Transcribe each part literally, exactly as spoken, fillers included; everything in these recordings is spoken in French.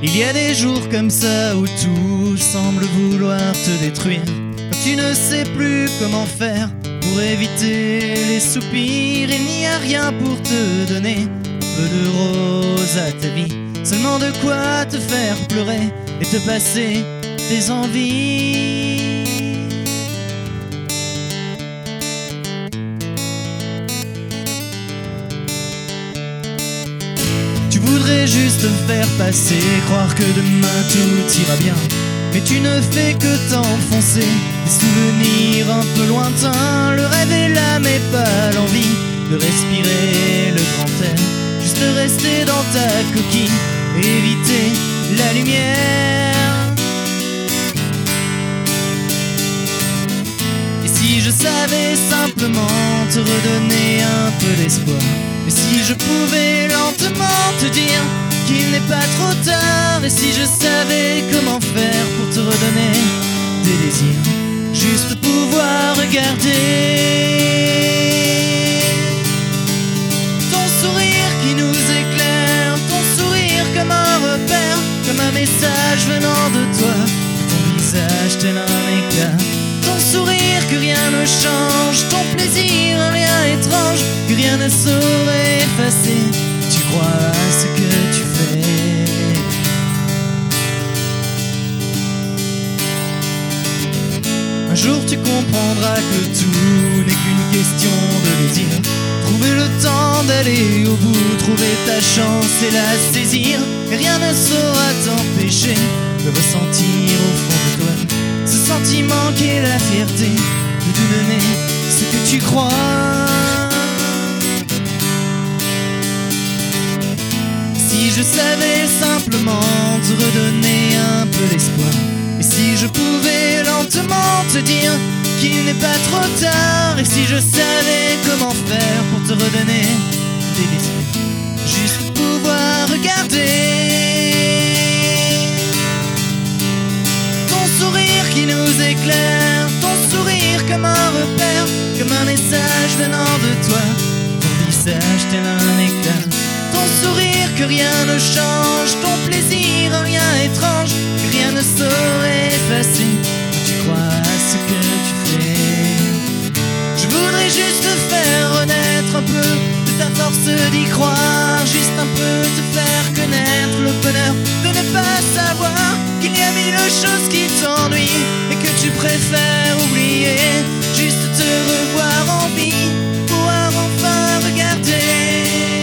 Il y a des jours comme ça où tout semble vouloir te détruire. Quand tu ne sais plus comment faire pour éviter les soupirs, il n'y a rien pour te donner un peu de rose à ta vie. Seulement de quoi te faire pleurer et te passer tes envies. Tu voudrais juste te faire passer, croire que demain tout ira bien, mais tu ne fais que t'enfoncer des souvenirs un peu lointains. Le rêve est là mais pas l'envie de respirer le grand air, juste rester dans ta coquille et éviter la lumière. Et si je savais simplement te redonner un peu d'espoir, et si je pouvais lentement te dire qu'il n'est pas trop tard, et si je savais comment faire pour te redonner des désirs, juste pouvoir regarder ton sourire qui nous éclaire, ton sourire comme un repère, comme un message venant de toi, ton visage tel un éclat, ton sourire que rien ne change, ton plaisir un lien étrange que rien ne saurait effacer. Tu crois à ce que tu fais. Un jour tu comprendras que tout n'est qu'une question de désir. Trouver le temps d'aller au bout, trouver ta chance et la saisir, et rien ne saura t'empêcher de ressentir au fond de toi ce sentiment qui est la fierté de te donner ce que tu crois. Si je savais simplement te redonner un peu d'espoir, et si je pouvais lentement te dire qu'il n'est pas trop tard, et si je savais comment faire pour te redonner des désirs, juste pouvoir regarder ton sourire qui nous éclaire, ton sourire comme un repère, comme un message venant de toi, ton visage tel un éclat, ton sourire que rien ne change, ton plaisir un lien étrange que rien ne saurait effacer. Tu crois à ce que tu fais. Je voudrais juste te faire renaître un peu de ta force d'y croire, juste un peu te faire connaître le bonheur de ne pas savoir qu'il y a mille choses qui t'ennuient et que tu préfères oublier, juste te revoir en vie, pouvoir enfin regarder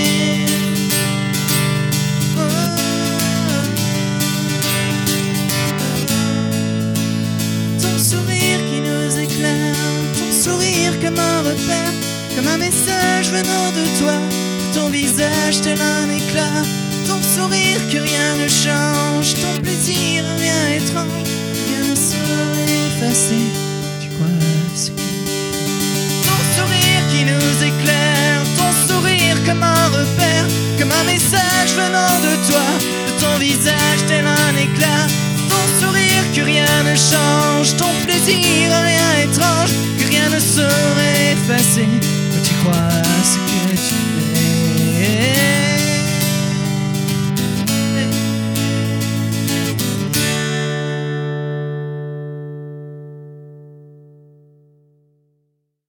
comme un repère, comme un message venant de toi, ton visage tel un éclat, ton sourire que rien ne change, ton plaisir rien étrange, rien ne saurait effacer. Tu crois à ce que... Ton sourire qui nous éclaire, ton sourire comme un repère, comme un message venant de toi, de ton visage tel un éclat, ton sourire que rien ne change, ton plaisir rien étrange, que rien ne saurait effacer. Tu crois à ce que